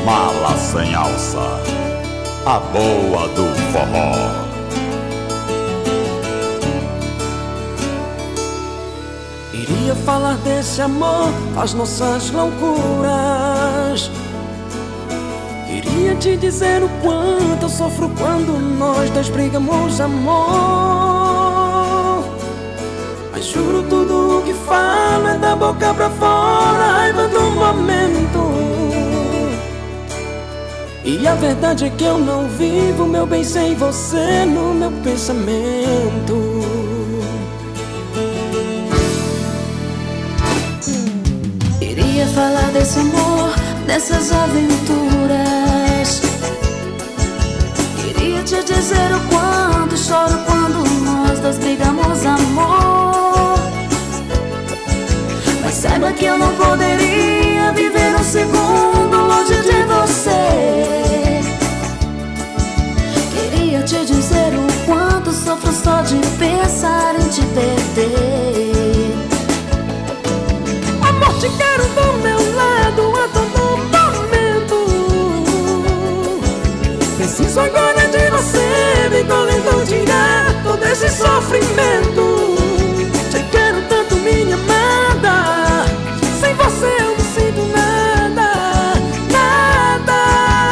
Mala sem alça, a boa do forró. Iria falar desse amor, as nossas loucuras. Iria te dizer o quanto eu sofro quando nós dois brigamos, amor. Mas juro, tudo o que falo é da boca pra fora, a raiva do momento. E a verdade é que eu não vivo meu bem sem você no meu pensamento. Iria falar desse amor, dessas aventuras. Queria te dizer o quanto choro quando nós dois brigamos, amor. Mas saiba que eu não poderia viver um segundo longe de você. Queria te dizer o quanto sofro só de pensar em te perder. Amor, te quero do meu lado a todo momento. Preciso agora de você, me correndo tirar todo esse sofrimento. Te quero tanto, minha amada, sem você eu não sinto nada, nada.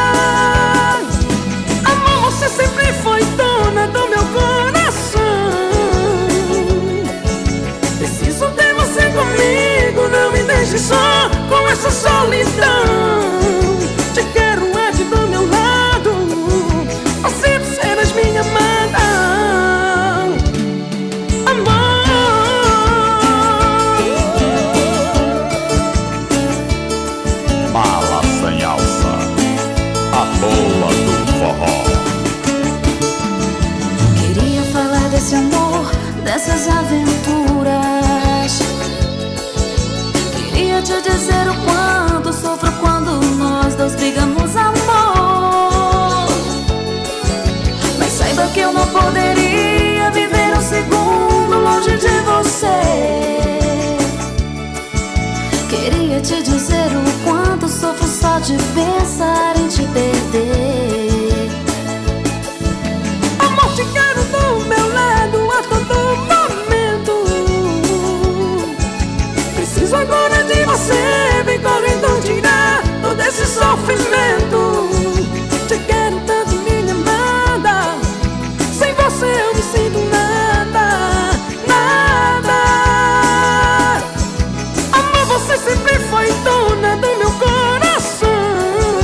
Amor, você sempre foi dona do meu coração. Preciso ter você comigo, não me deixe só com essa solidão. Te quero aqui do meu lado, pra sempre serás minha amada. Mala sem alça, a boa do forró. Queria falar desse amor, dessas aventuras. Queria te dizer o quanto sofro quando nós dois brigamos, amor. Mas saiba que eu não poderia viver um segundo longe de você. Queria te dizer o quanto sofro só de pensar em te perder. Amor, te quero do meu lado a todo momento. Preciso agora de você, vem correndo tirar todo esse sofrimento. Te quero tanto, minha amada, sem você eu não sinto nada, nada. Amor, você sempre foi dona do meu coração.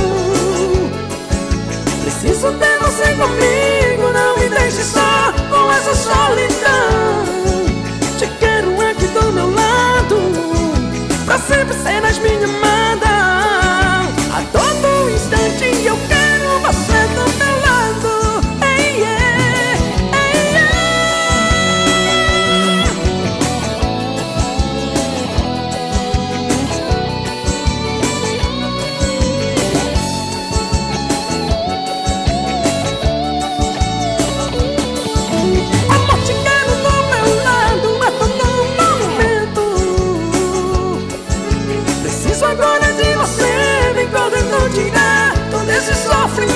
Preciso ter você comigo, não me deixe só com essa solidão. Te quero aqui do meu lado, pra sempre serás minha amada. A todo instante eu quero você do meu lado. Ei, yeah, ei, amor, te quero do meu lado a todo momento. Preciso agora de você, vem correndo tirar todo esse sofrimento.